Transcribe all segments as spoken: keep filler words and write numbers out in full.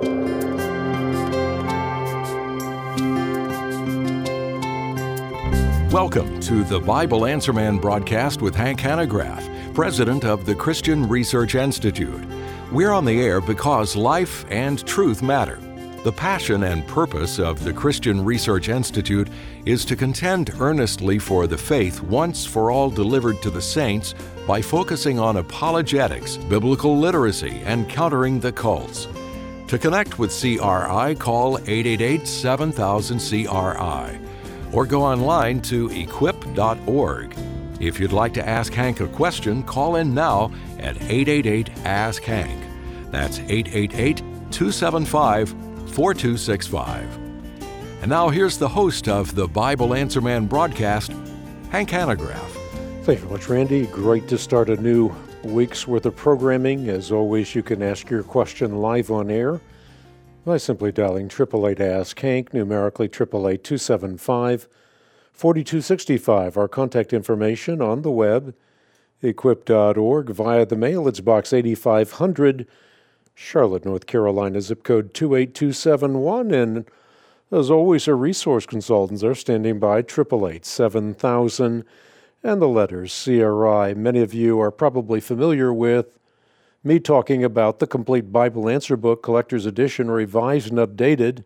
Welcome to the Bible Answer Man broadcast with Hank Hanegraaff, president of the Christian Research Institute. We're on the air because life and truth matter. The passion and purpose of the Christian Research Institute is to contend earnestly for the faith once for all delivered to the saints by focusing on apologetics, biblical literacy, and countering the cults. To connect with C R I, call eight eight eight, seven thousand, C R I or go online to equip dot org. If you'd like to ask Hank a question, call in now at eight eight eight, ask Hank. That's eight eight eight, two seven five, four two six five. And now here's the host of the Bible Answer Man broadcast, Hank Hanegraaff. Thank you very much, Randy. Great to start a new week's worth of programming. As always, you can ask your question live on air by simply dialing eight eight eight, ask Hank, numerically eight eight eight, two seven five, four two six five. Our contact information on the web, equip dot org. Via the mail, it's Box eighty-five hundred, Charlotte, North Carolina, zip code two eight two seven one. And as always, our resource consultants are standing by, eight eight eight, seven thousand, and the letters C R I. Many of you are probably familiar with me talking about the Complete Bible Answer Book, Collector's Edition, revised and updated.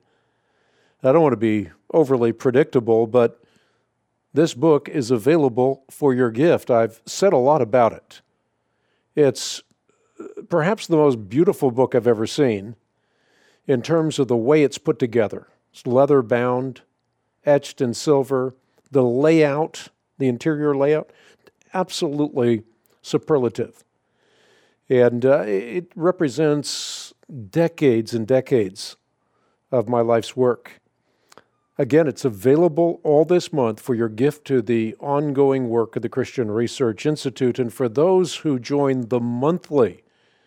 I don't want to be overly predictable, but this book is available for your gift. I've said a lot about it. It's perhaps the most beautiful book I've ever seen in terms of the way it's put together. It's leather bound, etched in silver, the layout, the interior layout, absolutely superlative. And uh, it represents decades and decades of my life's work. Again, it's available all this month for your gift to the ongoing work of the Christian Research Institute. And for those who join the monthly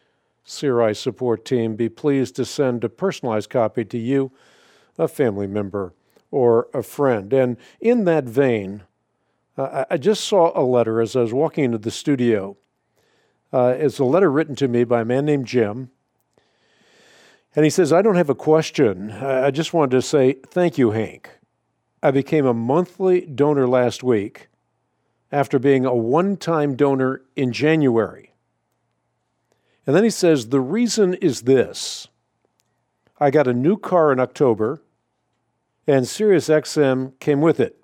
C R I support team, be pleased to send a personalized copy to you, a family member, or a friend. And in that vein, uh, I just saw a letter as I was walking into the studio. Uh, it's a letter written to me by a man named Jim. And he says, I don't have a question. I just wanted to say thank you, Hank. I became a monthly donor last week after being a one-time donor in January. And then he says, the reason is this. I got a new car in October, and Sirius X M came with it.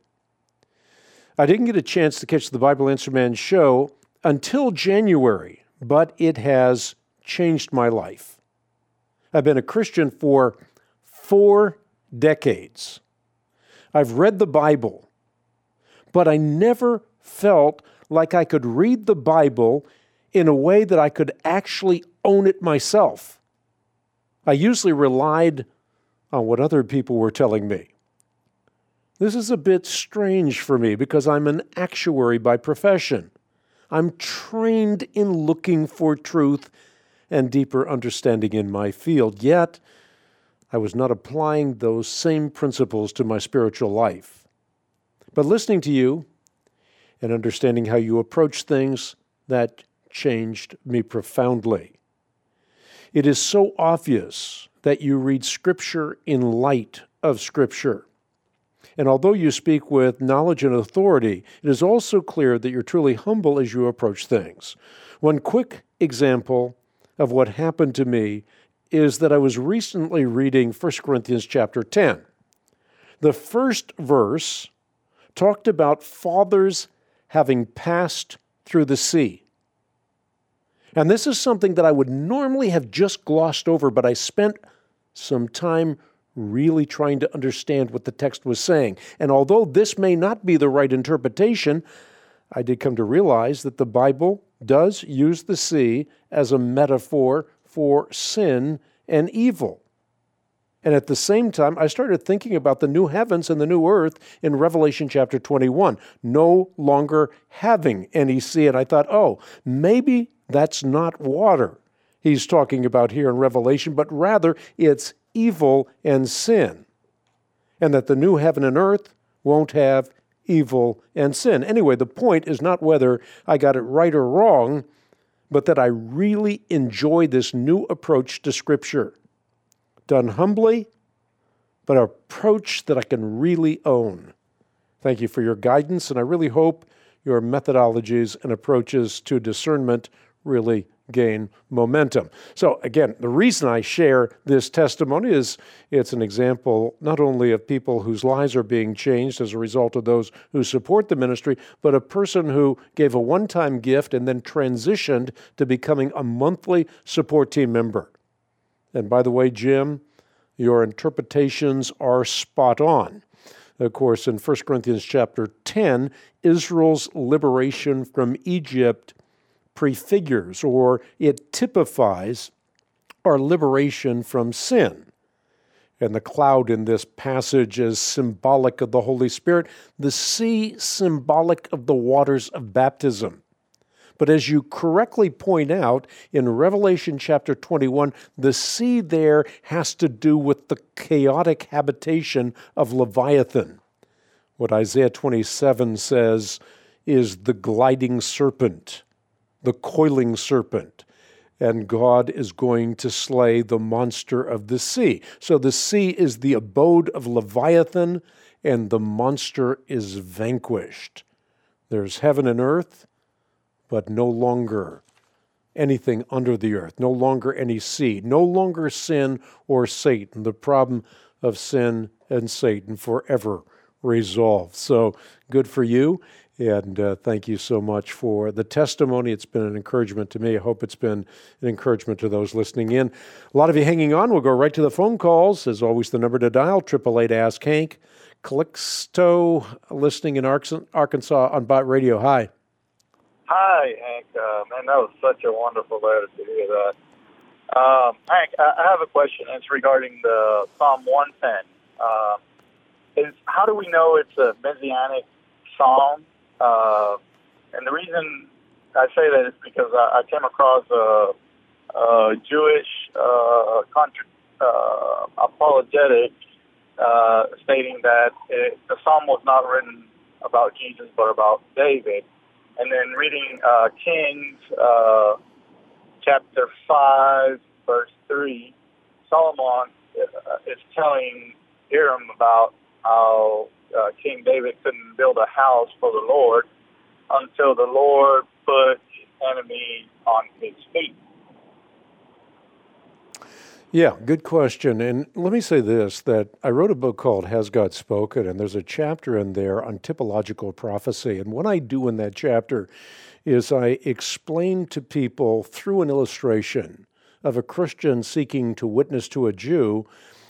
I didn't get a chance to catch the Bible Answer Man show until January, but it has changed my life. I've been a Christian for four decades. I've read the Bible, but I never felt like I could read the Bible in a way that I could actually own it myself. I usually relied on what other people were telling me. This is a bit strange for me because I'm an actuary by profession. I'm trained in looking for truth and deeper understanding in my field, yet I was not applying those same principles to my spiritual life. But listening to you and understanding how you approach things, that changed me profoundly. It is so obvious that you read Scripture in light of Scripture. And although you speak with knowledge and authority, it is also clear that you're truly humble as you approach things. One quick example of what happened to me is that I was recently reading First Corinthians chapter ten. The first verse talked about fathers having passed through the sea. And this is something that I would normally have just glossed over, but I spent some time really trying to understand what the text was saying. And although this may not be the right interpretation, I did come to realize that the Bible does use the sea as a metaphor for sin and evil. And at the same time, I started thinking about the new heavens and the new earth in Revelation chapter twenty-one, no longer having any sea. And I thought, oh, maybe that's not water he's talking about here in Revelation, but rather it's evil and sin, and that the new heaven and earth won't have evil and sin. Anyway, the point is not whether I got it right or wrong, but that I really enjoy this new approach to Scripture. done humbly, but an approach that I can really own. Thank you for your guidance, and I really hope your methodologies and approaches to discernment really gain momentum. So again, the reason I share this testimony is it's an example not only of people whose lives are being changed as a result of those who support the ministry, but a person who gave a one-time gift and then transitioned to becoming a monthly support team member. And by the way, Jim, your interpretations are spot on. Of course, in First Corinthians chapter ten, Israel's liberation from Egypt prefigures, or it typifies, our liberation from sin. And the cloud in this passage is symbolic of the Holy Spirit, the sea symbolic of the waters of baptism. But as you correctly point out, in Revelation chapter twenty-one, the sea there has to do with the chaotic habitation of Leviathan. What Isaiah twenty-seven says is the gliding serpent, the coiling serpent, and God is going to slay the monster of the sea. So the sea is the abode of Leviathan, and the monster is vanquished. There's heaven and earth, but no longer anything under the earth, no longer any sea, no longer sin or Satan. The problem of sin and Satan forever resolved. So good for you, and uh, thank you so much for the testimony. It's been an encouragement to me. I hope it's been an encouragement to those listening in. A lot of you hanging on. We'll go right to the phone calls. As always, the number to dial, eight eight eight, ask Hank. Calixto, listening in Arkansas on Bot Radio. Hi. Hi, Hank. Uh, man, that was such a wonderful letter to hear that. Um, Hank, I, I have a question. It's regarding the Psalm one ten. Uh, is how do we know it's a messianic psalm? Uh, and the reason I say that is because I, I came across a, a Jewish uh, contra- uh, apologetic uh, stating that it, the psalm was not written about Jesus but about David. And then reading uh, Kings uh, chapter five, verse three, Solomon uh, is telling Hiram about how uh, King David couldn't build a house for the Lord until the Lord put his enemy on his feet. Yeah, good question. And let me say this, that I wrote a book called Has God Spoken? And there's a chapter in there on typological prophecy. And what I do in that chapter is I explain to people through an illustration of a Christian seeking to witness to a Jew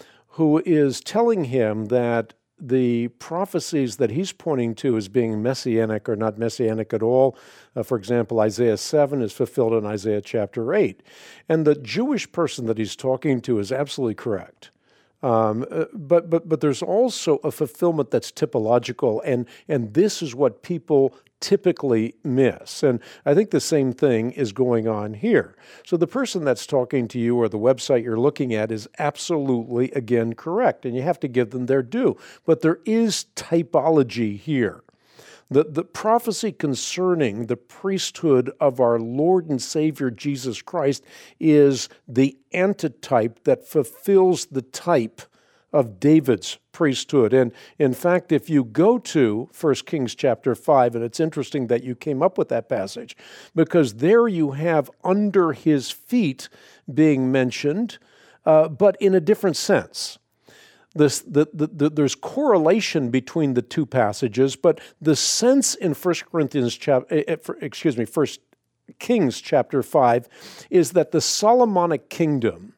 who is telling him that the prophecies that he's pointing to as being messianic are not messianic at all. Uh, for example, Isaiah seven is fulfilled in Isaiah chapter eight. And the Jewish person that he's talking to is absolutely correct. Um, uh, but but but there's also a fulfillment that's typological, and and this is what people typically miss. And I think the same thing is going on here. So the person that's talking to you or the website you're looking at is absolutely, again, correct, and you have to give them their due. But there is typology here. The, the prophecy concerning the priesthood of our Lord and Savior Jesus Christ is the antitype that fulfills the type of David's priesthood. And in fact, if you go to First Kings chapter five, and it's interesting that you came up with that passage, because there you have under his feet being mentioned, uh, but in a different sense. This, the, the, the, there's correlation between the two passages, but the sense in First Corinthians chapter, excuse me, First Kings chapter five is that the Solomonic kingdom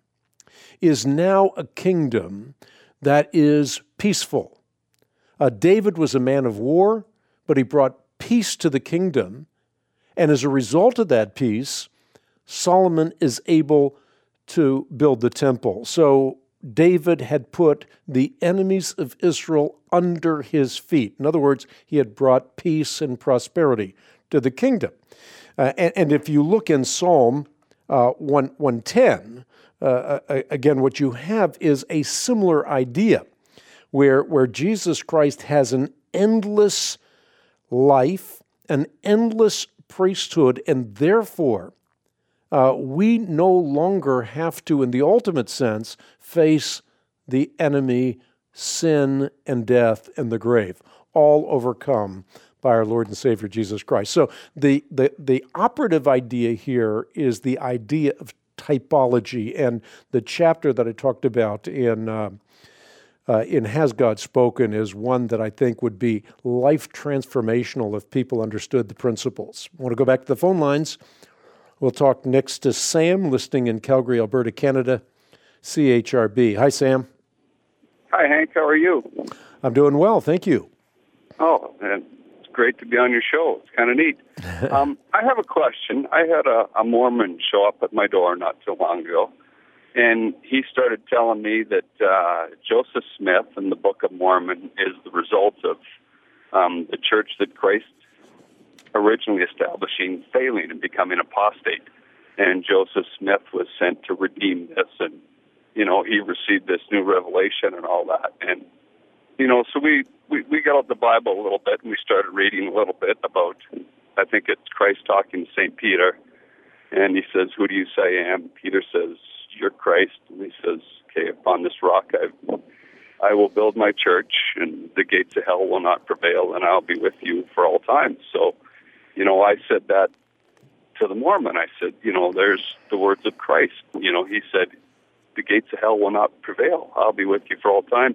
is now a kingdom that is peaceful. Uh, David was a man of war, but he brought peace to the kingdom, and as a result of that peace, Solomon is able to build the temple. So David had put the enemies of Israel under his feet. In other words, he had brought peace and prosperity to the kingdom. Uh, and, and if you look in Psalm uh, one ten, uh, again, what you have is a similar idea where, where Jesus Christ has an endless life, an endless priesthood, and therefore uh, we no longer have to, in the ultimate sense, face the enemy, sin and death and the grave, all overcome by our Lord and Savior Jesus Christ. So the, the, the operative idea here is the idea of typology, and the chapter that I talked about in uh, uh, in Has God Spoken is one that I think would be life transformational if people understood the principles. I want to go back to the phone lines. We'll talk next to Sam, listening in Calgary, Alberta, Canada, C H R B. Hi, Sam. Hi, Hank. How are you? I'm doing well, thank you. Oh, and it's great to be on your show. It's kind of neat. um, I have a question. I had a, a Mormon show up at my door not too long ago, and he started telling me that uh, Joseph Smith and the Book of Mormon is the result of um, the church that Christ originally establishing failing and becoming apostate. And Joseph Smith was sent to redeem this, and, you know, he received this new revelation and all that. And, you know, so we, we, we got out the Bible a little bit, and we started reading a little bit about, I think it's Christ talking to Saint Peter, and he says, "Who do you say I am?" Peter says, "You're Christ." And he says, "Okay, upon this rock I, I will build my church, and the gates of hell will not prevail, and I'll be with you for all time." So, you know, I said that to the Mormon. I said, you know, there's the words of Christ. You know, he said, "The gates of hell will not prevail. I'll be with you for all time."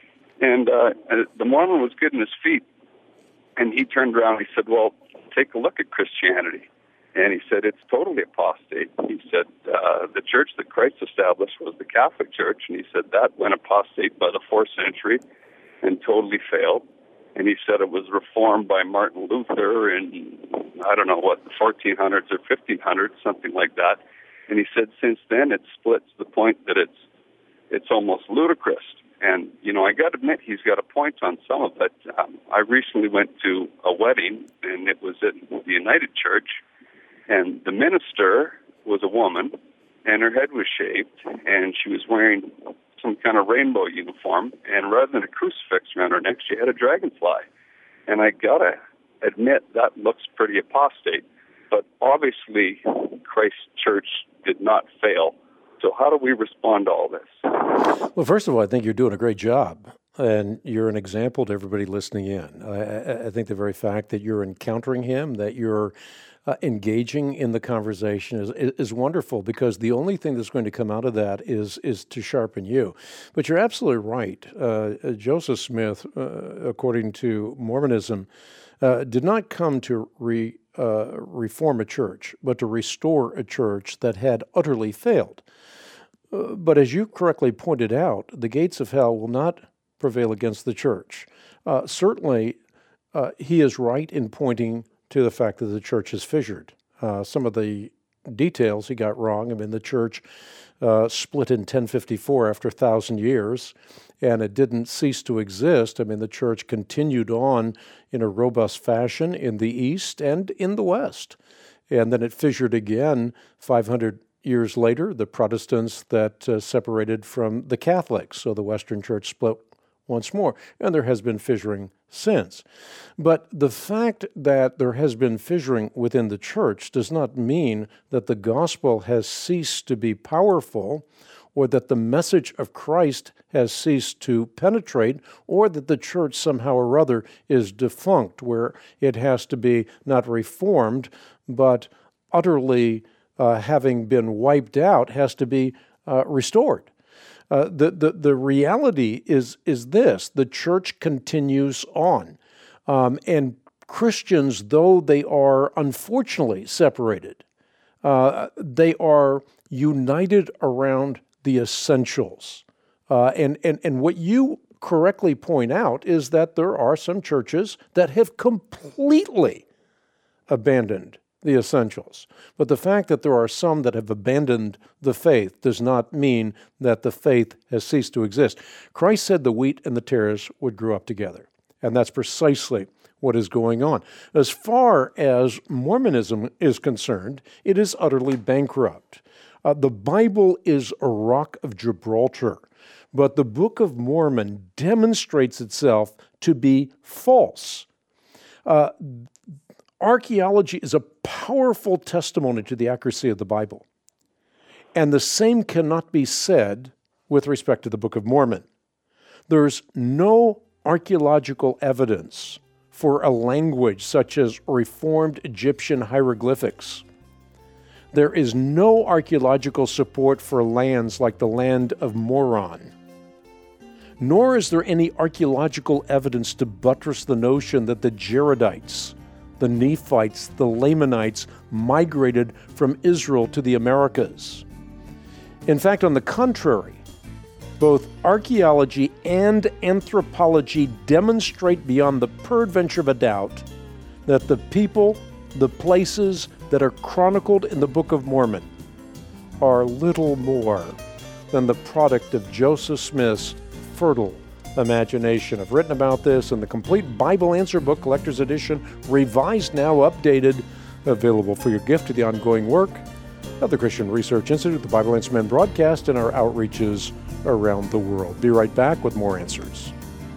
And uh, the Mormon was good in his feet. And he turned around and he said, "Well, take a look at Christianity." And he said, "It's totally apostate." He said, uh, the church that Christ established was the Catholic Church. And he said that went apostate by the fourth century and totally failed. And he said it was reformed by Martin Luther in, I don't know what, the fourteen hundreds or fifteen hundreds, something like that. And he said since then it splits to the point that it's it's almost ludicrous. And, you know, I got to admit he's got a point on some of it. Um, I recently went to a wedding, and it was at the United Church, and the minister was a woman, and her head was shaved, and she was wearing some kind of rainbow uniform, and rather than a crucifix around her neck, she had a dragonfly. And I gotta admit, that looks pretty apostate. But obviously, Christ's church did not fail. So how do we respond to all this? Well, first of all, I think you're doing a great job, and you're an example to everybody listening in. I, I think the very fact that you're encountering him, that you're Uh, engaging in the conversation is, is wonderful, because the only thing that's going to come out of that is is to sharpen you. But you're absolutely right. Uh, Joseph Smith, uh, according to Mormonism, uh, did not come to re, uh, reform a church, but to restore a church that had utterly failed. Uh, but as you correctly pointed out, the gates of hell will not prevail against the church. Uh, certainly, uh, he is right in pointing to the fact that the church has fissured. Uh, some of the details he got wrong. I mean, the church uh, split in ten fifty-four after a thousand years, and it didn't cease to exist. I mean, the church continued on in a robust fashion in the East and in the West. And then it fissured again five hundred years later, the Protestants that uh, separated from the Catholics. So the Western church split once more, and there has been fissuring since. But the fact that there has been fissuring within the church does not mean that the gospel has ceased to be powerful, or that the message of Christ has ceased to penetrate, or that the church somehow or other is defunct, where it has to be not reformed, but utterly uh, having been wiped out, has to be uh, restored. Uh, the, the the reality is is this: the church continues on, um, and Christians, though they are unfortunately separated, uh, they are united around the essentials. Uh, and and and what you correctly point out is that there are some churches that have completely abandoned the essentials. But the fact that there are some that have abandoned the faith does not mean that the faith has ceased to exist. Christ said the wheat and the tares would grow up together, and that's precisely what is going on. As far as Mormonism is concerned, it is utterly bankrupt. Uh, the Bible is a rock of Gibraltar, but the Book of Mormon demonstrates itself to be false. Uh, Archaeology is a powerful testimony to the accuracy of the Bible. And the same cannot be said with respect to the Book of Mormon. There's no archaeological evidence for a language such as Reformed Egyptian hieroglyphics. There is no archaeological support for lands like the land of Moron. Nor is there any archaeological evidence to buttress the notion that the Jaredites, the Nephites, the Lamanites migrated from Israel to the Americas. In fact, on the contrary, both archaeology and anthropology demonstrate beyond the peradventure of a doubt that the people, the places that are chronicled in the Book of Mormon are little more than the product of Joseph Smith's fertile imagination. I've written about this in the Complete Bible Answer Book, Collector's Edition, revised now, updated, available for your gift to the ongoing work of the Christian Research Institute, the Bible Answer Man broadcast, and our outreaches around the world. Be right back with more answers.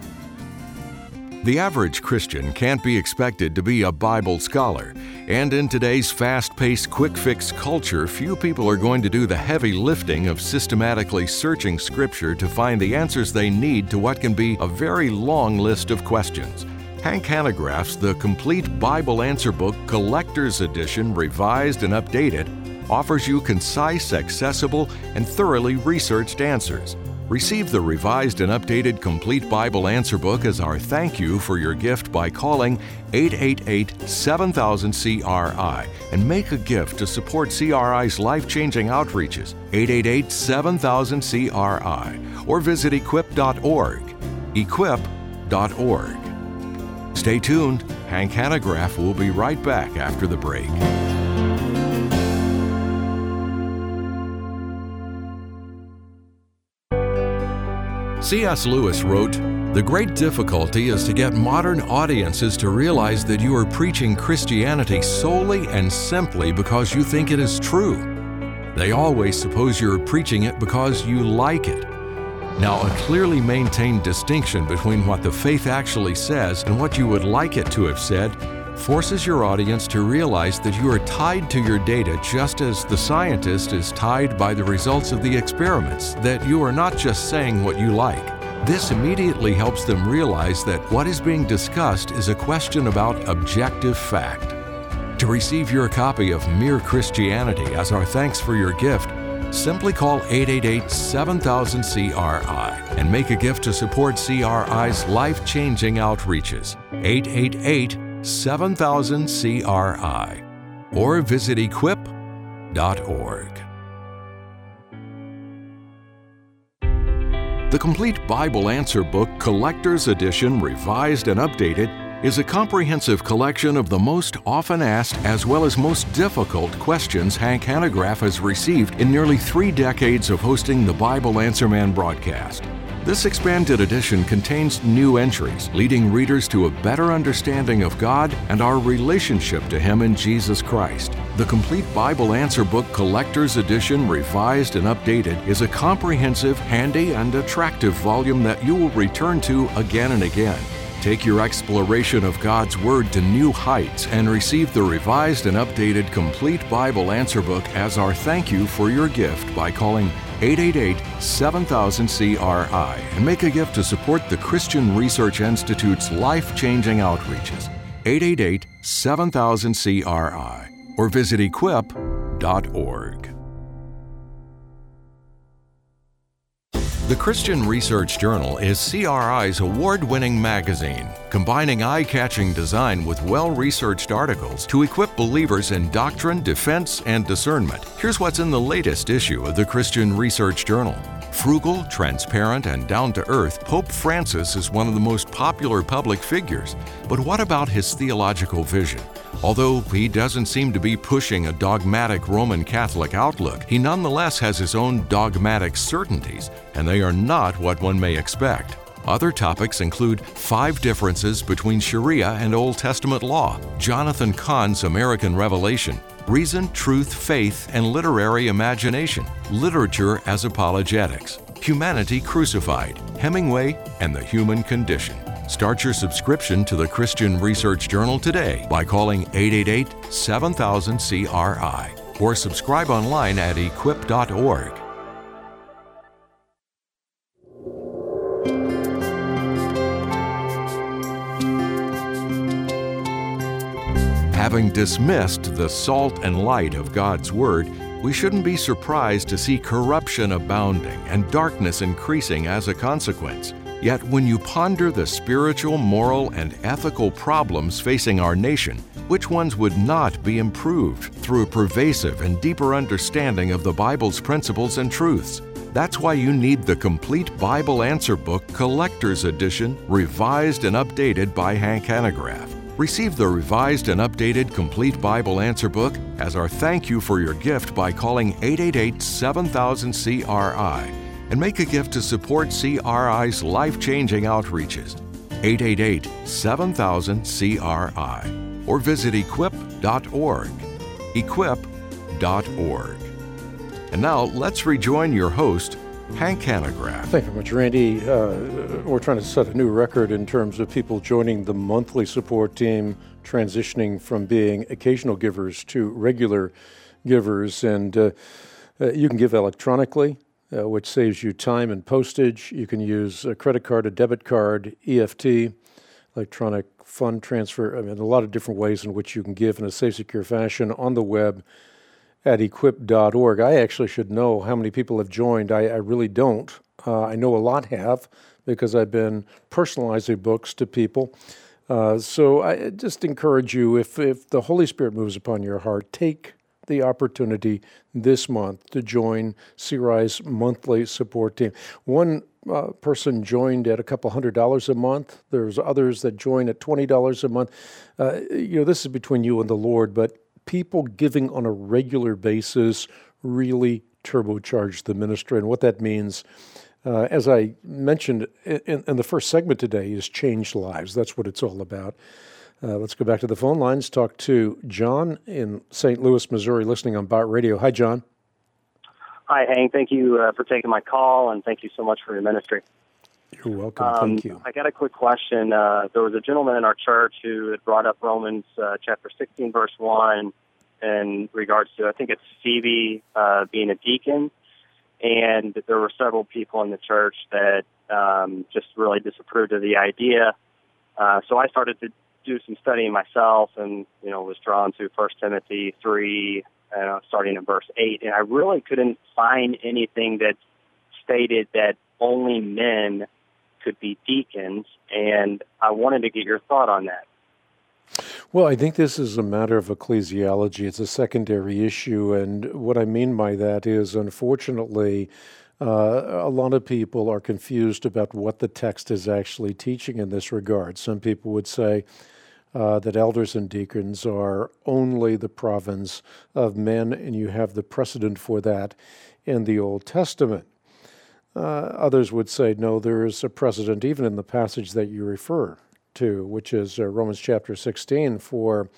The average Christian can't be expected to be a Bible scholar, and in today's fast-paced, quick-fix culture, few people are going to do the heavy lifting of systematically searching Scripture to find the answers they need to what can be a very long list of questions. Hank Hanegraaff's The Complete Bible Answer Book, Collector's Edition, revised and updated, offers you concise, accessible, and thoroughly researched answers. Receive the revised and updated Complete Bible Answer Book as our thank you for your gift by calling eight eight eight, seven thousand, C R I and make a gift to support C R I's life-changing outreaches, eight eight eight, seven thousand, C R I, or visit equip dot org, equip dot org. Stay tuned. Hank Hanegraaff will be right back after the break. C S Lewis wrote, "The great difficulty is to get modern audiences to realize that you are preaching Christianity solely and simply because you think it is true. They always suppose you're preaching it because you like it. Now, a clearly maintained distinction between what the faith actually says and what you would like it to have said forces your audience to realize that you are tied to your data just as the scientist is tied by the results of the experiments, that you are not just saying what you like. This immediately helps them realize that what is being discussed is a question about objective fact. To receive your copy of Mere Christianity as our thanks for your gift, simply call eight eight eight, seven thousand, C R I and make a gift to support C R I's life-changing outreaches, eight eight eight, seven thousand, C R I, or visit equip dot org. The Complete Bible Answer Book, Collector's Edition, revised and updated, is a comprehensive collection of the most often asked as well as most difficult questions Hank Hanegraaff has received in nearly three decades of hosting the Bible Answer Man broadcast. This expanded edition contains new entries, leading readers to a better understanding of God and our relationship to Him in Jesus Christ. The Complete Bible Answer Book, Collector's Edition, revised and updated, is a comprehensive, handy, and attractive volume that you will return to again and again. Take your exploration of God's Word to new heights and receive the revised and updated Complete Bible Answer Book as our thank you for your gift by calling eight eight eight, seven thousand, C R I and make a gift to support the Christian Research Institute's life-changing outreaches, eight eight eight, seven thousand, C R I, or visit equip dot org. The Christian Research Journal is C R I's award-winning magazine, combining eye-catching design with well-researched articles to equip believers in doctrine, defense, and discernment. Here's what's in the latest issue of the Christian Research Journal. Frugal, transparent, and down-to-earth, Pope Francis is one of the most popular public figures. But what about his theological vision? Although he doesn't seem to be pushing a dogmatic Roman Catholic outlook, he nonetheless has his own dogmatic certainties, and they are not what one may expect. Other topics include five differences between Sharia and Old Testament law, Jonathan Cahn's American Revelation, reason, truth, faith, and literary imagination, literature as apologetics, humanity crucified, Hemingway, and the human condition. Start your subscription to the Christian Research Journal today by calling eight eight eight, seven thousand, C R I or subscribe online at equip dot org. Having dismissed the salt and light of God's Word, we shouldn't be surprised to see corruption abounding and darkness increasing as a consequence. Yet when you ponder the spiritual, moral, and ethical problems facing our nation, which ones would not be improved through a pervasive and deeper understanding of the Bible's principles and truths? That's why you need the Complete Bible Answer Book Collector's Edition, revised and updated by Hank Hanegraaff. Receive the revised and updated Complete Bible Answer Book as our thank you for your gift by calling eight eight eight, seven thousand, C R I and make a gift to support C R I's life-changing outreaches. eight eight eight, seven thousand, C R I or visit equip dot org. equip dot org. And now let's rejoin your host, Hank Hanegraaff. Thank you very much, Randy. Uh, we're trying to set a new record in terms of people joining the monthly support team, transitioning from being occasional givers to regular givers. And uh, uh, you can give electronically, uh, which saves you time and postage. You can use a credit card, a debit card, E F T, electronic fund transfer. I mean, a lot of different ways in which you can give in a safe, secure fashion on the web at equip dot org. I actually should know how many people have joined. I, I really don't. Uh, I know a lot have because I've been personalizing books to people. Uh, so I just encourage you, if, if the Holy Spirit moves upon your heart, take the opportunity this month to join C R I's monthly support team. One uh, person joined at a couple hundred dollars a month. There's others that join at twenty dollars a month. Uh, you know, this is between you and the Lord, but people giving on a regular basis really turbocharge the ministry. And what that means, uh, as I mentioned in, in the first segment today, is change lives. That's what it's all about. Uh, let's go back to the phone lines, talk to John in Saint Louis, Missouri, listening on Bott Radio. Hi, John. Hi, Hank. Thank you uh, for taking my call, and thank you so much for your ministry. You're welcome. Um, Thank you. I got a quick question. Uh, there was a gentleman in our church who had brought up Romans uh, chapter sixteen, verse one, in regards to, I think it's Phoebe uh, being a deacon, and there were several people in the church that um, just really disapproved of the idea. Uh, so I started to do some studying myself, and you know, was drawn to First Timothy three, uh, starting in verse eight, and I really couldn't find anything that stated that only men could be deacons, and I wanted to get your thought on that. Well, I think this is a matter of ecclesiology. It's a secondary issue, and what I mean by that is, unfortunately, uh, a lot of people are confused about what the text is actually teaching in this regard. Some people would say uh, that elders and deacons are only the province of men, and you have the precedent for that in the Old Testament. Uh, others would say, no, there is a precedent even in the passage that you refer to, which is uh, Romans chapter sixteen, for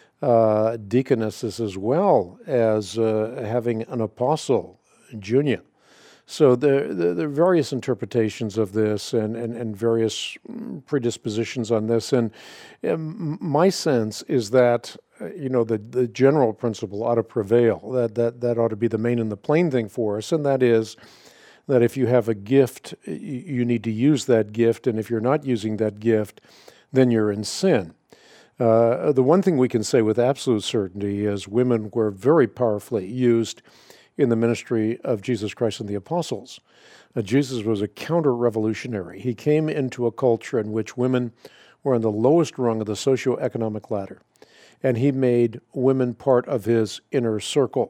uh, deaconesses as well as uh, having an apostle, Junia. So there, there, there are various interpretations of this and, and, and various predispositions on this. And um, my sense is that, uh, you know, the, the general principle ought to prevail. That, that, that ought to be the main and the plain thing for us, and that is that if you have a gift, you need to use that gift, and if you're not using that gift, then you're in sin. Uh, the one thing we can say with absolute certainty is women were very powerfully used in the ministry of Jesus Christ and the apostles. Uh, Jesus was a counter-revolutionary. He came into a culture in which women were on the lowest rung of the socioeconomic ladder, and he made women part of his inner circle.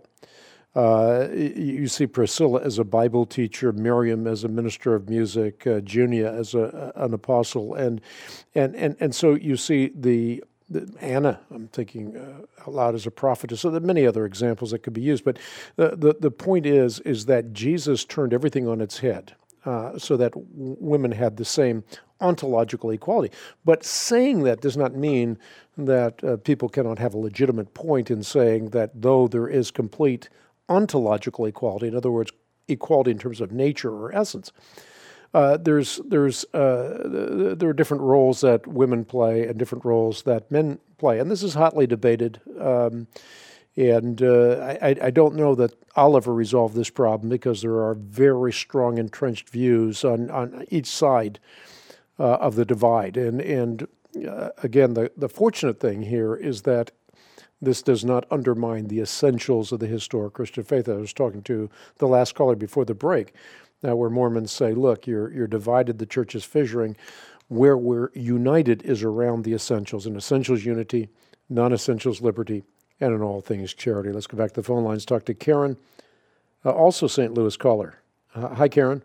Uh, you see Priscilla as a Bible teacher, Miriam as a minister of music, uh, Junia as a, an apostle, and and and and so you see the, the Anna. I'm thinking uh, out loud as a prophetess. So there are many other examples that could be used, but the the, the point is is that Jesus turned everything on its head, uh, so that w- women had the same ontological equality. But saying that does not mean that uh, people cannot have a legitimate point in saying that though there is complete ontological equality, in other words, equality in terms of nature or essence, uh, there's there's uh, there are different roles that women play and different roles that men play, and this is hotly debated. Um, and uh, I, I don't know that I'll ever resolve this problem because there are very strong entrenched views on, on each side uh, of the divide. And and uh, again, the, the fortunate thing here is that this does not undermine the essentials of the historic Christian faith. I was talking to the last caller before the break, uh, where Mormons say, look, you're you're divided, the church is fissuring. Where we're united is around the essentials. In essentials, unity, non-essentials, liberty, and in all things, charity. Let's go back to the phone lines, talk to Karen, uh, also Saint Louis caller. Uh, hi, Karen.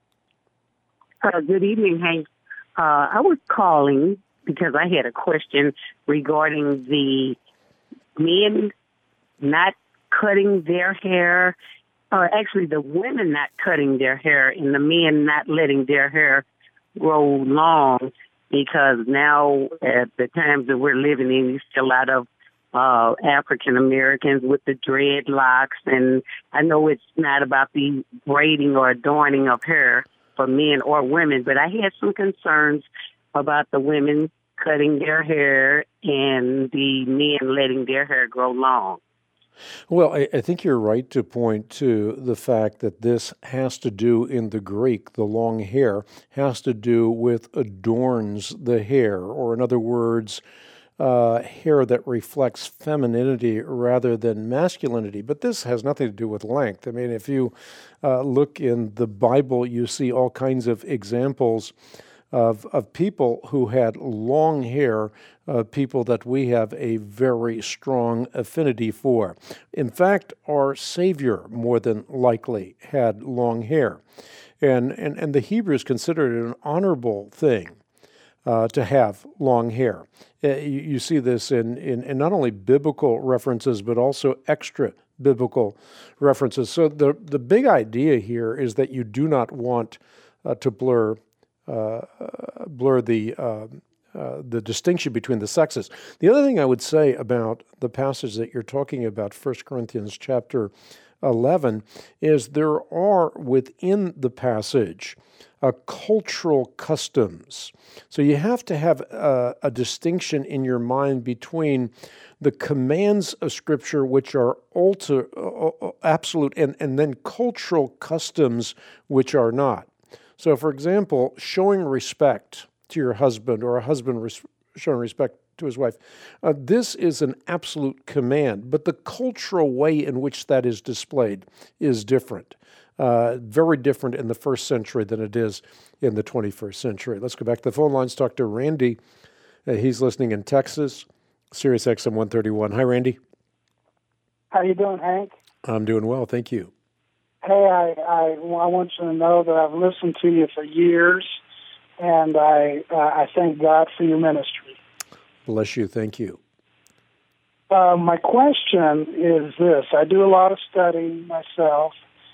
Uh, good evening, Hank. Uh, I was calling because I had a question regarding the men not cutting their hair, or actually the women not cutting their hair and the men not letting their hair grow long, because now at the times that we're living in, you see a lot of uh, African Americans with the dreadlocks, and I know it's not about the braiding or adorning of hair for men or women, but I had some concerns about the women cutting their hair and the men letting their hair grow long. Well, I, I think you're right to point to the fact that this has to do, in the Greek, the long hair, has to do with adorns the hair, or in other words, uh, hair that reflects femininity rather than masculinity. But this has nothing to do with length. I mean, if you uh, look in the Bible, you see all kinds of examples of of people who had long hair, uh, people that we have a very strong affinity for. In fact, our Savior, more than likely, had long hair. And, and, and the Hebrews considered it an honorable thing uh, to have long hair. Uh, you, you see this in, in, in not only biblical references, but also extra biblical references. So the, the big idea here is that you do not want uh, to blur Uh, blur the uh, uh, the distinction between the sexes. The other thing I would say about the passage that you're talking about, First Corinthians chapter eleven, is there are within the passage uh, cultural customs. So you have to have a, a distinction in your mind between the commands of Scripture, which are ultra, uh, absolute, and, and then cultural customs, which are not. So, for example, showing respect to your husband, or a husband res- showing respect to his wife, uh, this is an absolute command, but the cultural way in which that is displayed is different, uh, very different in the first century than it is in the twenty-first century. Let's go back to the phone lines, talk to Randy. Uh, he's listening in Texas, Sirius X M one thirty-one. Hi, Randy. How you doing, Hank? I'm doing well, thank you. Hey, I, I, I want you to know that I've listened to you for years, and I uh, I thank God for your ministry. Bless you. Thank you. Uh, my question is this. I do a lot of studying myself,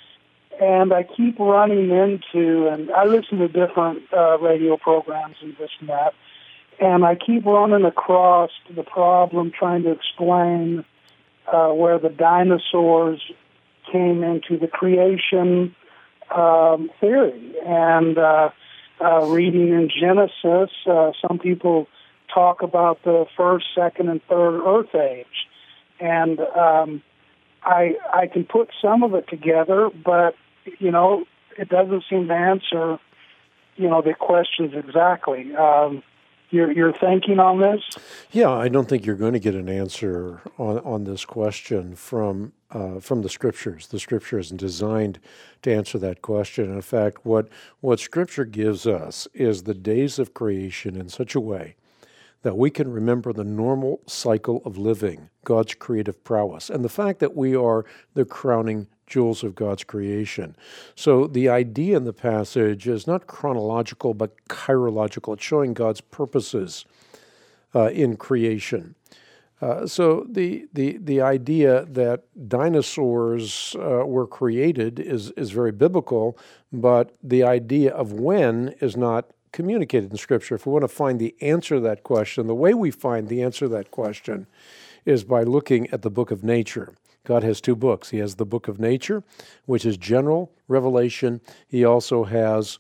and I keep running into, and I listen to different uh, radio programs and this and that, and I keep running across the problem trying to explain uh, where the dinosaurs came into the creation um, theory. And uh, uh, reading in Genesis, uh, some people talk about the first, second, and third Earth age. And um, I I can put some of it together, but, you know, it doesn't seem to answer, you know, the questions exactly. Um, You're, you're thinking on this? Yeah, I don't think you're going to get an answer on, on this question from uh, from the Scriptures. The Scripture isn't designed to answer that question. In fact, what what Scripture gives us is the days of creation in such a way that we can remember the normal cycle of living, God's creative prowess, and the fact that we are the crowning jewels of God's creation. So the idea in the passage is not chronological, but chirological. It's showing God's purposes uh, in creation. Uh, so the, the the idea that dinosaurs uh, were created is, is very biblical, but the idea of when is not communicated in Scripture. If we want to find the answer to that question, the way we find the answer to that question is by looking at the book of nature. God has two books. He has the book of nature, which is general revelation. He also has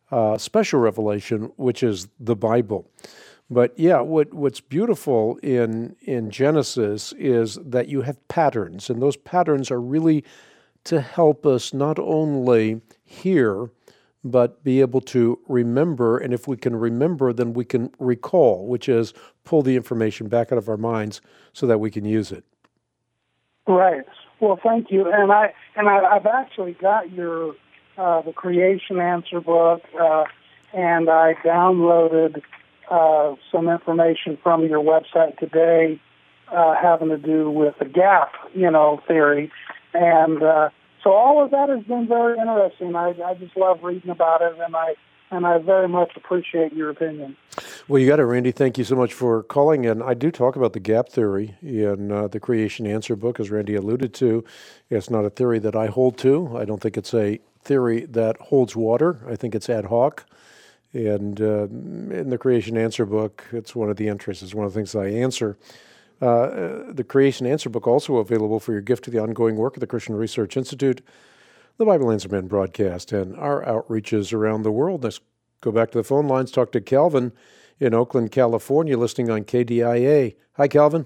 uh, special revelation, which is the Bible. But yeah, what what's beautiful in in Genesis is that you have patterns, and those patterns are really to help us not only hear, but be able to remember. And if we can remember, then we can recall, which is pull the information back out of our minds so that we can use it. Right. Well, thank you. And I and I, I've actually got your uh, the Creation Answer book, uh, and I downloaded uh, some information from your website today, uh, having to do with the gap, you know, theory, and uh, so all of that has been very interesting. I, I just love reading about it, and I and I very much appreciate your opinion. Well, you got it, Randy. Thank you so much for calling in. I do talk about the gap theory in uh, the Creation Answer book, as Randy alluded to. It's not a theory that I hold to. I don't think it's a theory that holds water. I think it's ad hoc. And uh, in the Creation Answer book, it's one of the entries. It's one of the things I answer. Uh, the Creation Answer book also available for your gift to the ongoing work of the Christian Research Institute, the Bible Answer Man broadcast, and our outreaches around the world. Let's go back to the phone lines, talk to Calvin in Oakland, California, listening on K D I A. Hi, Calvin.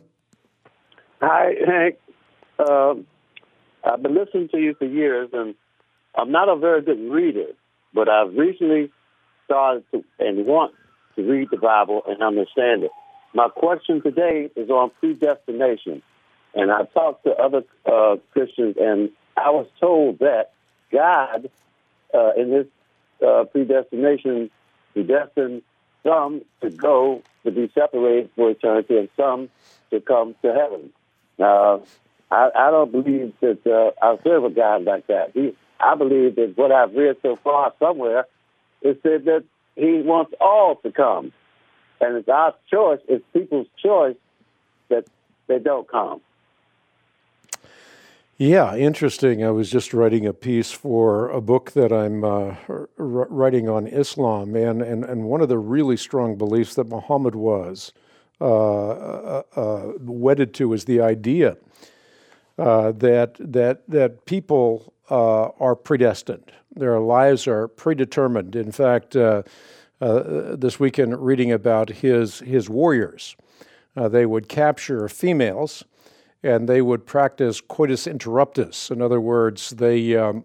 Hi, Hank. Uh, I've been listening to you for years, and I'm not a very good reader, but I've recently started to and want to read the Bible and understand it. My question today is on predestination, and I talked to other uh, Christians, and I was told that God, uh, in His uh, predestination, predestined some to go to be separated for eternity, and some to come to heaven. Uh, I, I don't believe that uh, I serve a God like that. He, I believe that what I've read so far somewhere is said that He wants all to come. And it's our choice, it's people's choice that they don't come. Yeah, interesting. I was just writing a piece for a book that I'm uh, r- writing on Islam, and, and, and one of the really strong beliefs that Muhammad was uh, uh, uh, wedded to is the idea uh, that that that people uh, are predestined. Their lives are predetermined. In fact, uh, Uh, this weekend reading about his his warriors. Uh, they would capture females, and they would practice coitus interruptus. In other words, they um,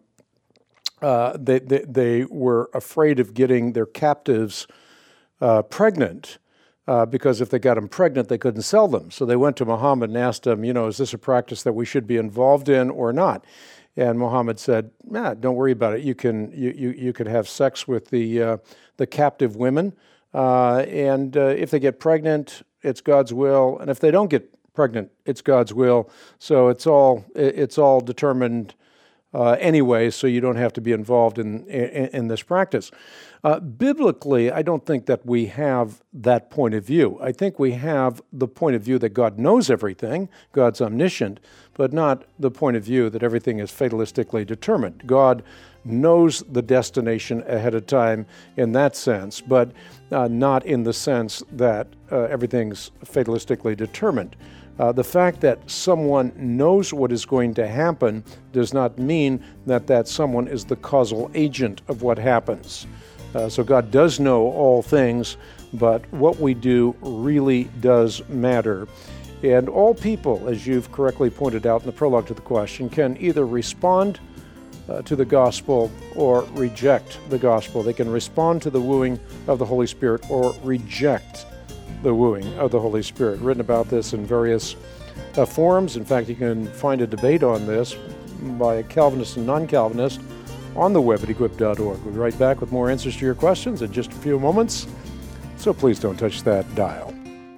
uh, they, they they were afraid of getting their captives uh, pregnant, uh, because if they got them pregnant, they couldn't sell them. So they went to Muhammad and asked him, you know, is this a practice that we should be involved in or not? And Muhammad said, nah, don't worry about it. You can you you, you can have sex with the uh, the captive women, uh, and uh, if they get pregnant, it's God's will, and if they don't get pregnant, it's God's will. So it's all it's all determined uh, anyway. So you don't have to be involved in in, in this practice. Uh, biblically, I don't think that we have that point of view. I think we have the point of view that God knows everything, God's omniscient, but not the point of view that everything is fatalistically determined. God knows the destination ahead of time in that sense, but uh, not in the sense that uh, everything's fatalistically determined. Uh, the fact that someone knows what is going to happen does not mean that that someone is the causal agent of what happens. Uh, so God does know all things, but what we do really does matter. And all people, as you've correctly pointed out in the prologue to the question, can either respond uh, to the gospel or reject the gospel. They can respond to the wooing of the Holy Spirit or reject the wooing of the Holy Spirit. Written about this in various uh, forums. In fact, you can find a debate on this by a Calvinist and non-Calvinist on the web at equip dot org. We'll be right back with more answers to your questions in just a few moments, so please don't touch that dial.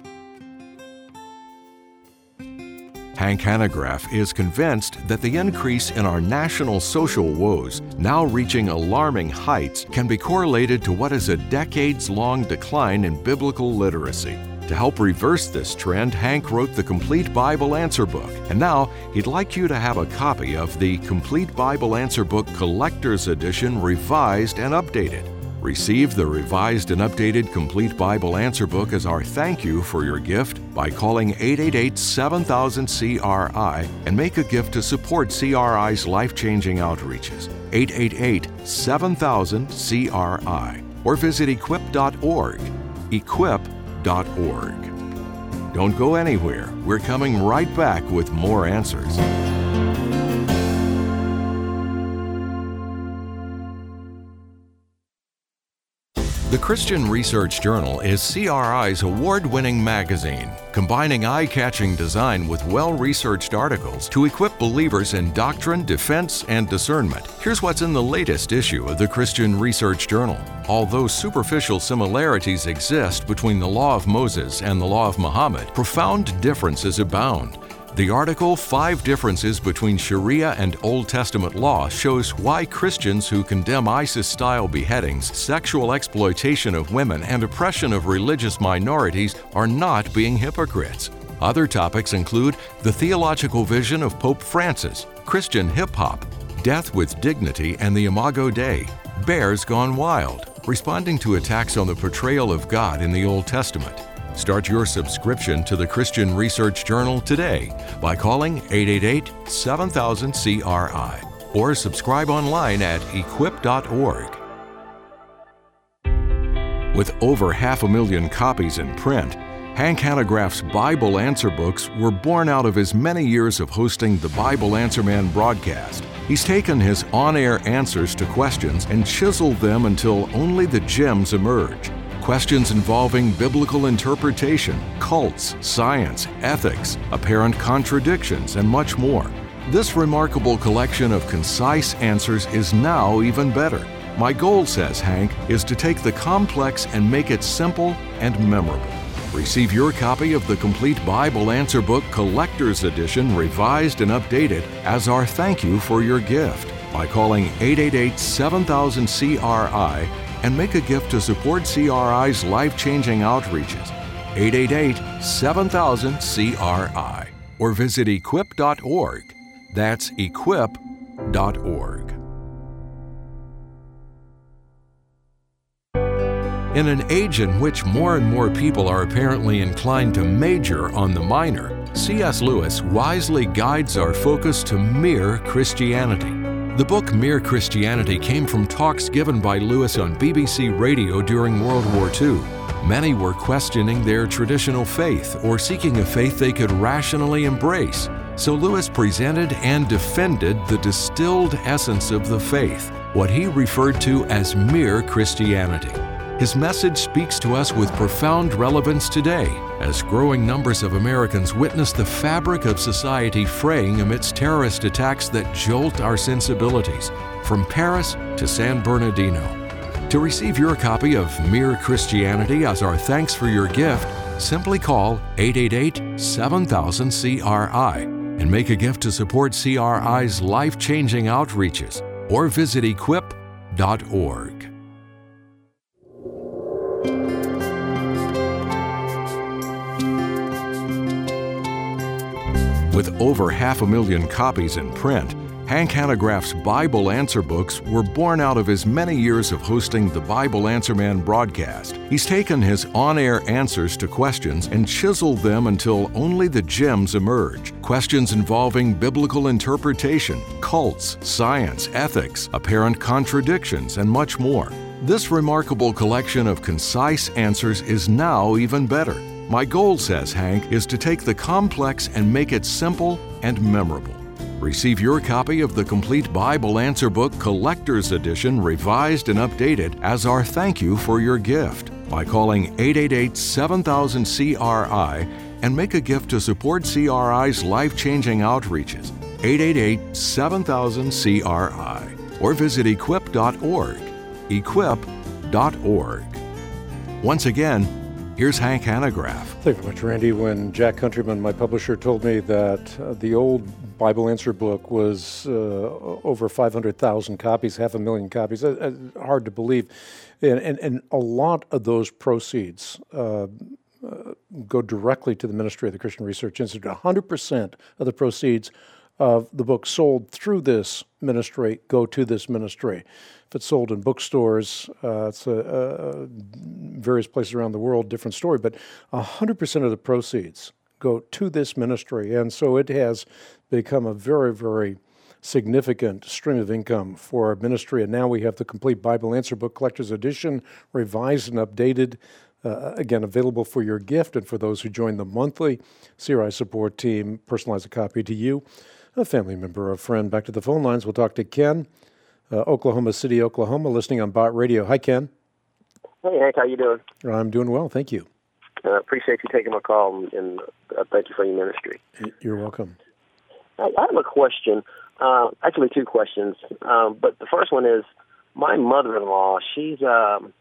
Hank Hanegraaff is convinced that the increase in our national social woes, now reaching alarming heights, can be correlated to what is a decades-long decline in biblical literacy. To help reverse this trend, Hank wrote the Complete Bible Answer Book, and now he'd like you to have a copy of the Complete Bible Answer Book Collector's Edition, revised and updated. Receive the revised and updated Complete Bible Answer Book as our thank you for your gift by calling eight eight eight, seven thousand, C R I and make a gift to support C R I's life-changing outreaches. eight eight eight, seven thousand, C R I. or visit equip dot org. equip dot org. Don't go anywhere. We're coming right back with more answers. The Christian Research Journal is C R I's award-winning magazine, combining eye-catching design with well-researched articles to equip believers in doctrine, defense, and discernment. Here's what's in the latest issue of the Christian Research Journal. Although superficial similarities exist between the Law of Moses and the Law of Muhammad, profound differences abound. The article, Five Differences Between Sharia and Old Testament Law, shows why Christians who condemn ISIS-style beheadings, sexual exploitation of women, and oppression of religious minorities are not being hypocrites. Other topics include the theological vision of Pope Francis, Christian hip-hop, death with dignity and the Imago Dei, bears gone wild, responding to attacks on the portrayal of God in the Old Testament. Start your subscription to the Christian Research Journal today by calling eight eight eight, seven thousand, C R I or subscribe online at equip dot org. With over half a million copies in print, Hank Hanegraaff's Bible Answer books were born out of his many years of hosting the Bible Answer Man broadcast. He's taken his on-air answers to questions and chiseled them until only the gems emerge. Questions involving biblical interpretation, cults, science, ethics, apparent contradictions, and much more. This remarkable collection of concise answers is now even better. My goal, says Hank, is to take the complex and make it simple and memorable. Receive your copy of the complete Bible Answer Book Collector's Edition, revised and updated, as our thank you for your gift by calling eight eight eight, seven thousand, C R I and make a gift to support C R I's life-changing outreaches. eight eight eight, seven thousand, C R I or visit equip dot org. That's equip dot org. In an age in which more and more people are apparently inclined to major on the minor, C S Lewis wisely guides our focus to mere Christianity. The book Mere Christianity came from talks given by Lewis on B B C Radio during World War Two. Many were questioning their traditional faith or seeking a faith they could rationally embrace. So Lewis presented and defended the distilled essence of the faith, what he referred to as mere Christianity. His message speaks to us with profound relevance today, as growing numbers of Americans witness the fabric of society fraying amidst terrorist attacks that jolt our sensibilities, from Paris to San Bernardino. To receive your copy of Mere Christianity as our thanks for your gift, simply call eight eight eight, seven thousand, C R I and make a gift to support C R I's life-changing outreaches, or visit equip dot org. With over half a million copies in print, Hank Hanegraaff's Bible Answer books were born out of his many years of hosting the Bible Answer Man broadcast. He's taken his on-air answers to questions and chiseled them until only the gems emerge. Questions involving biblical interpretation, cults, science, ethics, apparent contradictions, and much more. This remarkable collection of concise answers is now even better. My goal, says Hank, is to take the complex and make it simple and memorable. Receive your copy of the complete Bible Answer Book Collector's Edition, revised and updated, as our thank you for your gift by calling eight eight eight, seven thousand, C R I and make a gift to support C R I's life-changing outreaches. eight eight eight, seven thousand, C R I or visit equip dot org. equip dot org. Once again, here's Hank Hanegraaff. Thank you very much, Randy. When Jack Countryman, my publisher, told me that uh, the old Bible Answer book was uh, over five hundred thousand copies, half a million copies, uh, uh, hard to believe. And, and, and a lot of those proceeds uh, uh, go directly to the ministry of the Christian Research Institute. one hundred percent of the proceeds of the book sold through this ministry go to this ministry. If it's sold in bookstores, uh, it's a, a, various places around the world, different story, but one hundred percent of the proceeds go to this ministry. And so it has become a very, very significant stream of income for our ministry. And now we have the complete Bible Answer Book Collector's Edition, revised and updated, uh, again, available for your gift. And for those who join the monthly C R I support team, personalize a copy to you, a family member, a friend. Back to the phone lines. We'll talk to Ken, uh, Oklahoma City, Oklahoma, listening on Bott Radio. Hi, Ken. Hey, Hank, how you doing? I'm doing well, thank you. I uh, appreciate you taking my call, and uh, thank you for your ministry. You're welcome. I, I have a question, uh, actually two questions, um, but the first one is, my mother-in-law, she's um,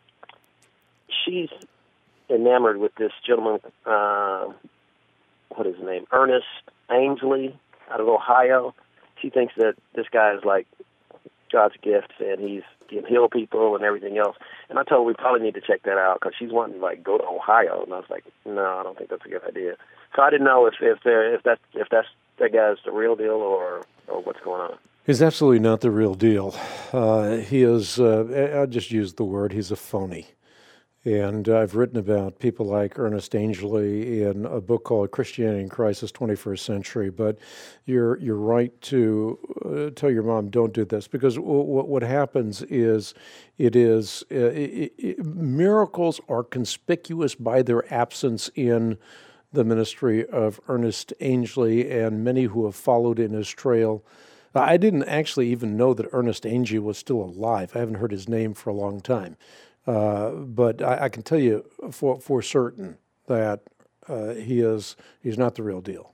she's enamored with this gentleman, uh, what is his name, Ernest Ainsley, out of Ohio. She thinks that this guy is like God's gift, and he's can heal people and everything else. And I told her we probably need to check that out because she's wanting to like go to Ohio, and I was like, no, I don't think that's a good idea. So I didn't know if if there if that if that's that guy's the real deal or or what's going on. He's absolutely not the real deal. Uh, he is. Uh, I'll just use the word. He's a phony. And I've written about people like Ernest Ainsley in a book called Christianity in Crisis, twenty-first Century. But you're you're right to uh, tell your mom, don't do this, because w- w- what happens is it is uh, it, it, miracles are conspicuous by their absence in the ministry of Ernest Ainsley and many who have followed in his trail. I didn't actually even know that Ernest Ainsley was still alive. I haven't heard his name for a long time. Uh, but I, I can tell you for for certain that uh, he is he's not the real deal.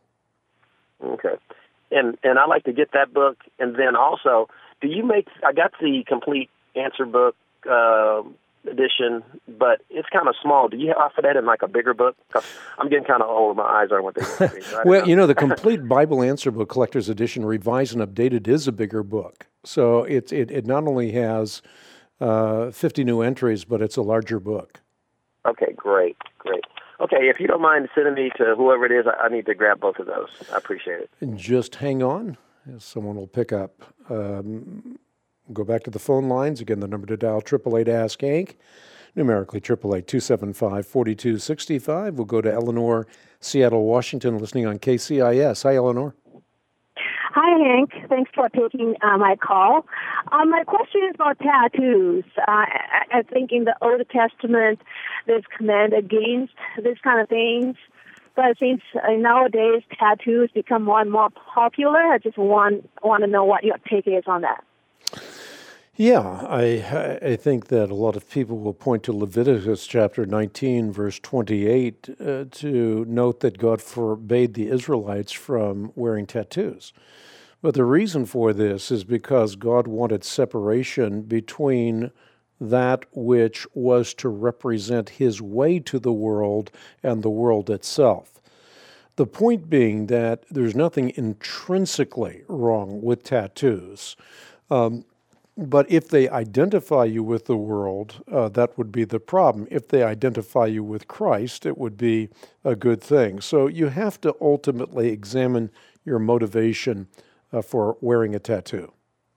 Okay, and and I like to get that book, and then also, do you make? I got the complete answer book uh, edition, but it's kind of small. Do you offer that in like a bigger book? 'Cause I'm getting kind of old. My eyes aren't what they used to be. So well, know. you know, the complete Bible Answer Book Collector's Edition, revised and updated, is a bigger book. So it it, it not only has Uh, fifty new entries, but it's a larger book. Okay, great, great. Okay, if you don't mind sending me to whoever it is, I, I need to grab both of those. I appreciate it. And just hang on. Someone will pick up. Um, go back to the phone lines. Again, the number to dial, eight eight eight, ask Hank, numerically eight eight eight, two seven five, four two six five. We'll go to Eleanor, Seattle, Washington, listening on K C I S. Hi, Eleanor. Hi, Hank. Thanks for taking uh, my call. Um, my question is about tattoos. Uh, I, I think in the Old Testament, there's command against this kind of things. But since uh, nowadays tattoos become more and more popular, I just want want to know what your take is on that. Yeah, I I think that a lot of people will point to Leviticus chapter nineteen, verse twenty-eight, uh, to note that God forbade the Israelites from wearing tattoos. But the reason for this is because God wanted separation between that which was to represent his way to the world and the world itself. The point being that there's nothing intrinsically wrong with tattoos. Um, But if they identify you with the world, uh, that would be the problem. If they identify you with Christ, it would be a good thing. So you have to ultimately examine your motivation uh, for wearing a tattoo.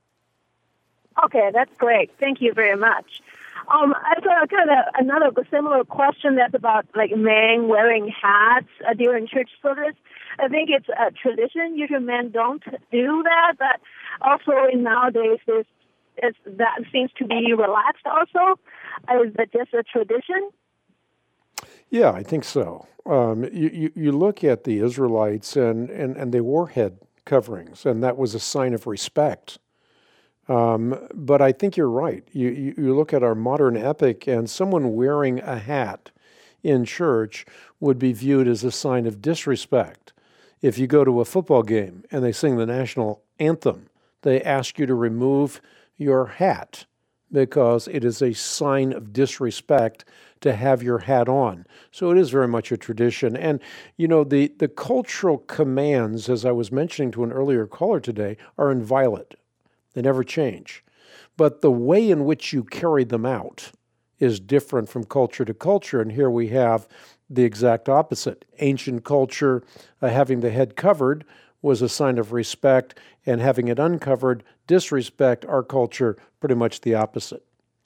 Okay, that's great. Thank you very much. Um, I've got kind of another similar question that's about like men wearing hats uh, during church service. I think it's a tradition. Usually men don't do that, but also in nowadays there's It's, that seems to be relaxed also. Is that just a tradition? Yeah, I think so. Um, you, you, you look at the Israelites, and, and, and they wore head coverings, and that was a sign of respect. Um, but I think you're right. You, you, you look at our modern epic, and someone wearing a hat in church would be viewed as a sign of disrespect. If you go to a football game and they sing the national anthem, they ask you to remove your hat because it is a sign of disrespect to have your hat on. So it is very much a tradition. And, you know, the, the cultural commands, as I was mentioning to an earlier caller today, are inviolate. They never change. But the way in which you carry them out is different from culture to culture. And here we have the exact opposite. Ancient culture, uh, having the head covered was a sign of respect, and having it uncovered, disrespect. Our culture, pretty much the opposite.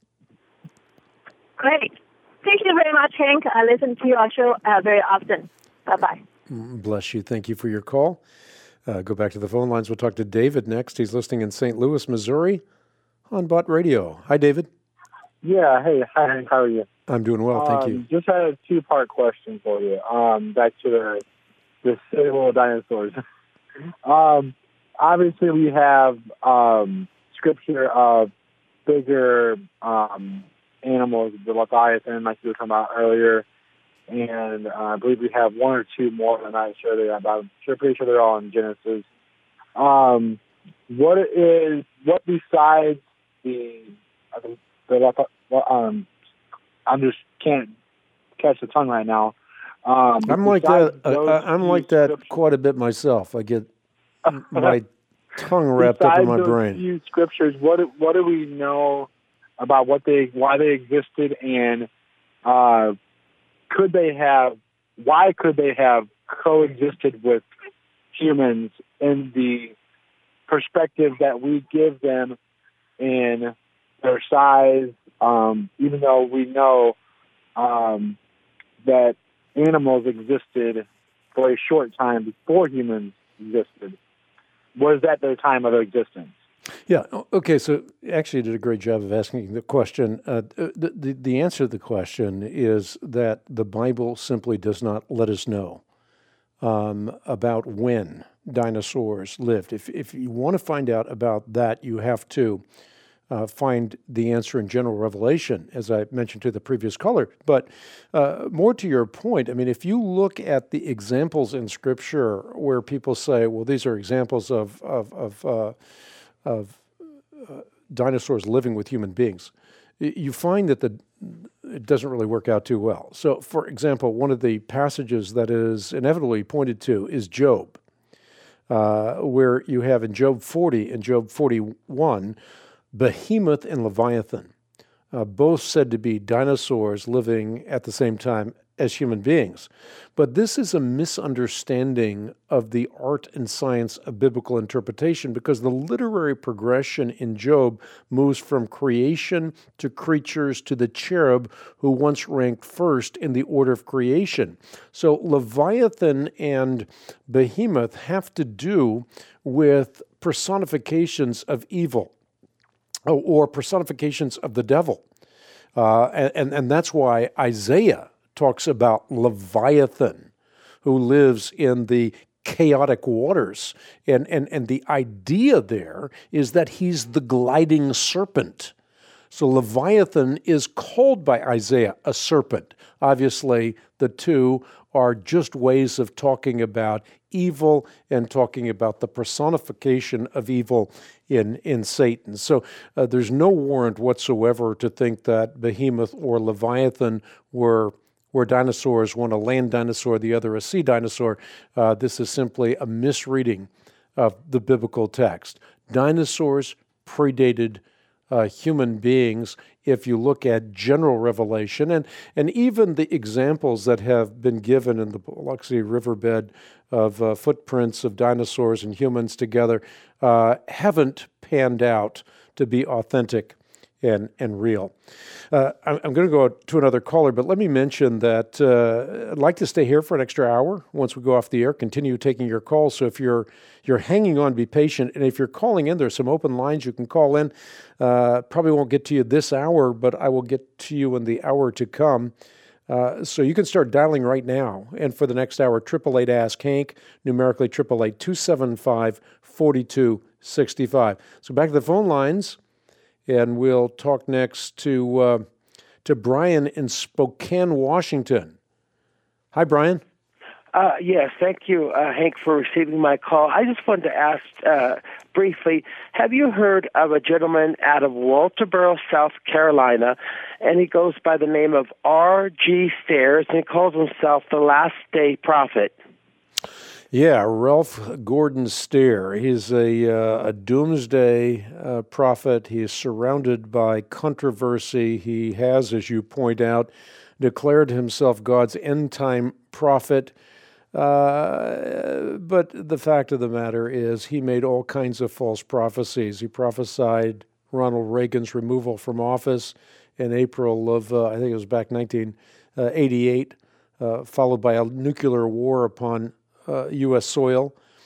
Great. Thank you very much, Hank. I listen to your show uh, very often. Bye-bye. Bless you. Thank you for your call. Uh, go back to the phone lines. We'll talk to David next. He's listening in Saint Louis, Missouri on Bott Radio. Hi, David. Yeah, hey, hi, Hank, how are you? I'm doing well, thank um, you. Just had a two-part question for you. Um, back to the the silly little dinosaurs. um, obviously, we have um, scripture of bigger um, animals, the Leviathan, like you were talking about earlier, and uh, I believe we have one or two more. I'm not sure they're about. I'm sure, pretty sure they're all in Genesis. Um, what is what besides the uh, the, the um, I'm just can't catch the tongue right now. Um, I'm like that. Uh, I'm like that scriptures, quite a bit myself. I get my tongue wrapped up in my those brain. Few scriptures. What what do we know about what they why they existed, and uh, could they have? Why could they have coexisted with humans in the perspective that we give them in their size? Um, even though we know um, that animals existed for a short time before humans existed, was that their time of existence? Yeah. Okay. So actually, you did a great job of asking the question. Uh, the, the the answer to the question is that the Bible simply does not let us know um, about when dinosaurs lived. If if you want to find out about that, you have to Uh, find the answer in general revelation, as I mentioned to the previous caller. But uh, more to your point, I mean, if you look at the examples in Scripture where people say, well, these are examples of, of, of, uh, of uh, dinosaurs living with human beings, you find that the it doesn't really work out too well. So, for example, one of the passages that is inevitably pointed to is Job, uh, where you have in Job forty and Job forty-one, Behemoth and Leviathan, uh, both said to be dinosaurs living at the same time as human beings. But this is a misunderstanding of the art and science of biblical interpretation, because the literary progression in Job moves from creation to creatures to the cherub who once ranked first in the order of creation. So Leviathan and Behemoth have to do with personifications of evil, or personifications of the devil. Uh, and, and that's why Isaiah talks about Leviathan, who lives in the chaotic waters. And, and, and the idea there is that he's the gliding serpent. So Leviathan is called by Isaiah a serpent. Obviously, the two are just ways of talking about evil and talking about the personification of evil in, in Satan. So uh, there's no warrant whatsoever to think that Behemoth or Leviathan were were dinosaurs, one a land dinosaur, the other a sea dinosaur. Uh, this is simply a misreading of the biblical text. Dinosaurs predated Uh, human beings, if you look at general revelation, and, and even the examples that have been given in the Biloxi riverbed of uh, footprints of dinosaurs and humans together uh, haven't panned out to be authentic and, and real. Uh, I'm, I'm going to go to another caller, but let me mention that uh, I'd like to stay here for an extra hour once we go off the air, continue taking your calls. So if you're you're hanging on, be patient. And if you're calling in, there's some open lines you can call in. Uh, probably won't get to you this hour, but I will get to you in the hour to come. Uh, so you can start dialing right now. And for the next hour, eight eight eight Ask Hank, numerically eight eight eight, two seven five, four two six five. So back to the phone lines. And we'll talk next to uh, to Brian in Spokane, Washington. Hi, Brian. Uh, yes, thank you, uh, Hank, for receiving my call. I just wanted to ask uh, briefly, have you heard of a gentleman out of Walterboro, South Carolina, and he goes by the name of R G Stairs, and he calls himself the Last Day Prophet? Yeah, Ralph Gordon Stair. He's a, uh, a doomsday uh, prophet. He is surrounded by controversy. He has, as you point out, declared himself God's end-time prophet. Uh, but the fact of the matter is he made all kinds of false prophecies. He prophesied Ronald Reagan's removal from office in April of, uh, I think it was back nineteen eighty-eight, uh, followed by a nuclear war upon Uh, U S soil.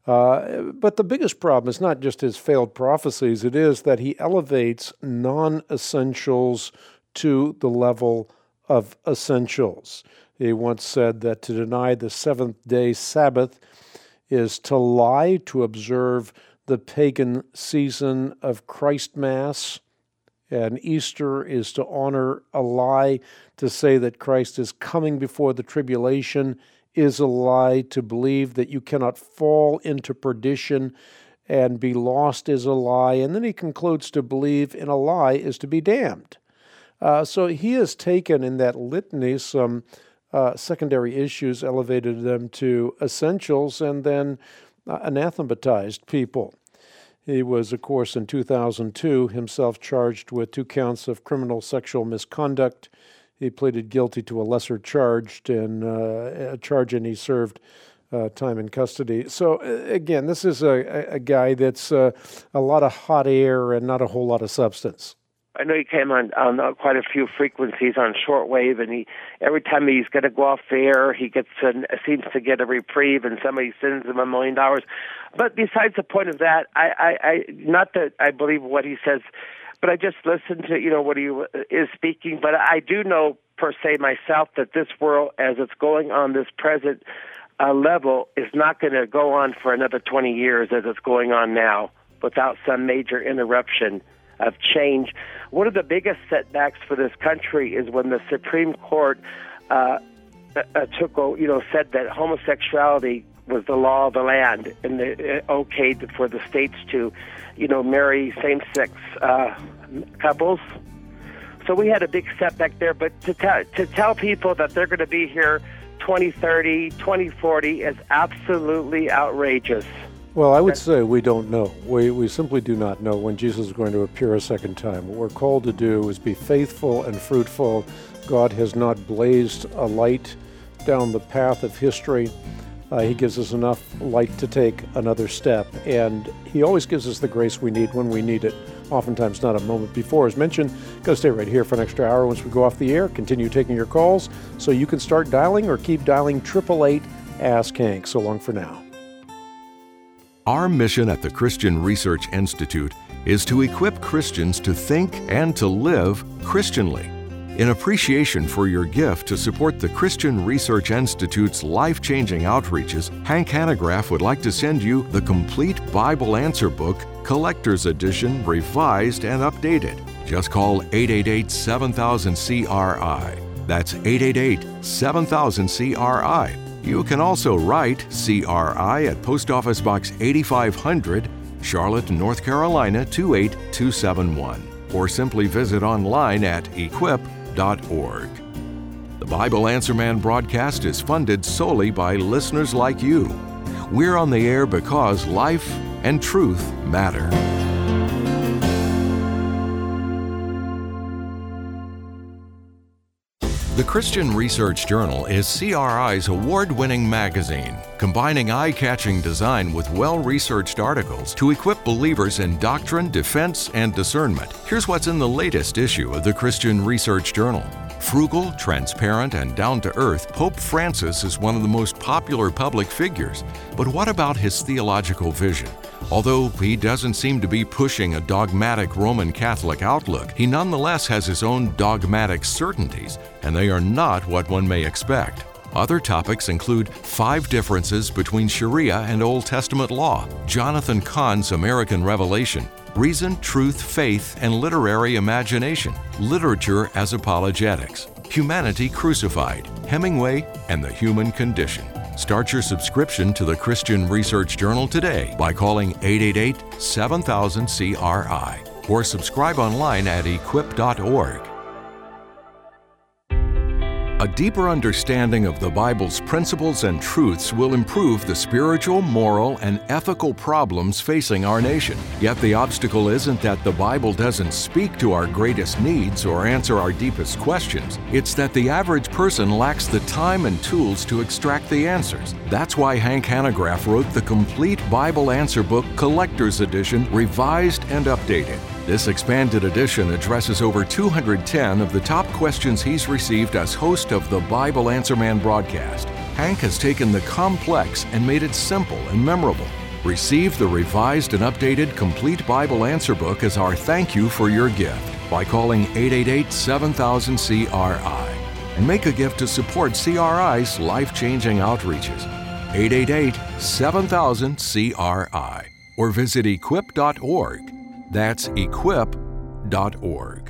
Uh, but the biggest problem is not just his failed prophecies, it is that he elevates non-essentials to the level of essentials. He once said that to deny the seventh-day Sabbath is to lie, to observe the pagan season of Christ Mass, and Easter is to honor a lie. To say that Christ is coming before the tribulation is a lie. To believe that you cannot fall into perdition and be lost is a lie. And then he concludes to believe in a lie is to be damned. Uh, so he has taken in that litany some uh, secondary issues, elevated them to essentials, and then uh, anathematized people. He was, of course, in two thousand two, himself charged with two counts of criminal sexual misconduct. He pleaded guilty to a lesser charge, and uh, a charge, and he served uh, time in custody. So, uh, again, this is a, a guy that's uh, a lot of hot air and not a whole lot of substance. I know he came on, on uh, quite a few frequencies on shortwave, and he every time he's going to go off the air, he gets a, seems to get a reprieve, and somebody sends him a million dollars. But besides the point of that, I, I, I not that I believe what he says, but I just listen to you know what he is speaking. But I do know per se myself that this world, as it's going on this present uh, level, is not going to go on for another twenty years as it's going on now without some major interruption of change. One of the biggest setbacks for this country is when the Supreme Court uh, uh, took, you know, said that homosexuality was the law of the land and the, uh, okayed for the states to, you know, marry same-sex uh, couples. So we had a big setback there. But to, te- to tell people that they're going to be here twenty thirty, twenty forty is absolutely outrageous. Well, I would say we don't know. We we simply do not know when Jesus is going to appear a second time. What we're called to do is be faithful and fruitful. God has not blazed a light down the path of history. Uh, he gives us enough light to take another step, and he always gives us the grace we need when we need it, oftentimes not a moment before. As mentioned, got to stay right here for an extra hour once we go off the air. Continue taking your calls so you can start dialing or keep dialing eight eight eight, ask Hank. So long for now. Our mission at the Christian Research Institute is to equip Christians to think and to live Christianly. In appreciation for your gift to support the Christian Research Institute's life-changing outreaches, Hank Hanegraaff would like to send you the complete Bible Answer Book, Collector's Edition, revised and updated. Just call eight eight eight, seven thousand, C R I. That's eight eight eight, seven thousand, C R I. You can also write C R I at Post Office Box eighty-five hundred, Charlotte, North Carolina two eight two seven one, or simply visit online at equip dot org. The Bible Answer Man broadcast is funded solely by listeners like you. We're on the air because life and truth matter. The Christian Research Journal is C R I's award-winning magazine, combining eye-catching design with well-researched articles to equip believers in doctrine, defense, and discernment. Here's what's in the latest issue of the Christian Research Journal. Frugal, transparent, and down-to-earth, Pope Francis is one of the most popular public figures. But what about his theological vision? Although he doesn't seem to be pushing a dogmatic Roman Catholic outlook, he nonetheless has his own dogmatic certainties, and they are not what one may expect. Other topics include five differences between Sharia and Old Testament law, Jonathan Cahn's American Revelation, reason, truth, faith, and literary imagination, literature as apologetics, humanity crucified, Hemingway, and the human condition. Start your subscription to the Christian Research Journal today by calling eight eight eight, seven thousand, C R I or subscribe online at equip dot org. A deeper understanding of the Bible's principles and truths will improve the spiritual, moral, and ethical problems facing our nation. Yet the obstacle isn't that the Bible doesn't speak to our greatest needs or answer our deepest questions. It's that the average person lacks the time and tools to extract the answers. That's why Hank Hanegraaff wrote the complete Bible Answer Book, Collector's Edition, revised and updated. This expanded edition addresses over two hundred ten of the top questions he's received as host of the Bible Answer Man broadcast. Hank has taken the complex and made it simple and memorable. Receive the revised and updated Complete Bible Answer Book as our thank you for your gift by calling eight eight eight, seven thousand, C R I and make a gift to support C R I's life-changing outreaches. eight eight eight, seven thousand, C R I or visit equip dot org. That's equip dot org.